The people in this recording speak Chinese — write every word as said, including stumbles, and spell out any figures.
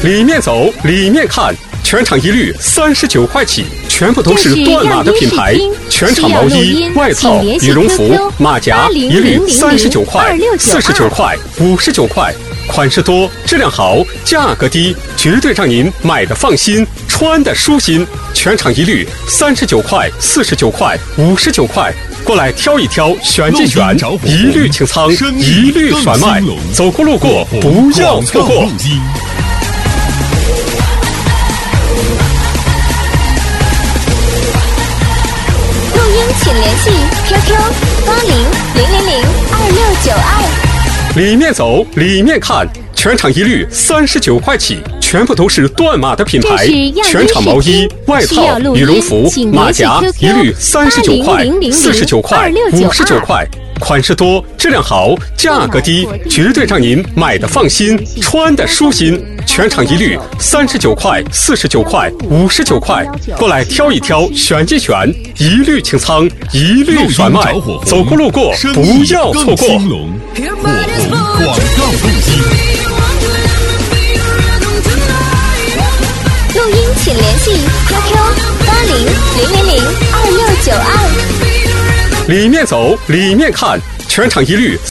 里面走，里面看，全场一律三十九块起，全部都是断码的品牌，全场毛衣、外套、羽绒服、马甲一律三十九块、四十九块、五十九块，款式多，质量好，价格低，绝对让您买的放心，穿的舒心。全场一律三十九块、四十九块、五十九块，过来挑一挑，选一选，一律清仓，一律甩卖，走过路过不要错过。 请联系 Q Q 八零零零零二六九二。 里面走，里面看，全场一律三十九块起，全部都是断码的品牌，全场毛衣、外套、羽绒服、马甲一律三十九块、四十九块、五十九块，款式多，质量好，价格低，绝对让您买的放心，穿的舒心。全场一律三十九块、四十九块、五十九块，过来挑一挑，选一选，一律清仓，一律甩卖，走过路过不要错过。 火红广告录音， 录音请联系 Q Q 八零零零零二六九二。 里面走，里面看，全场一律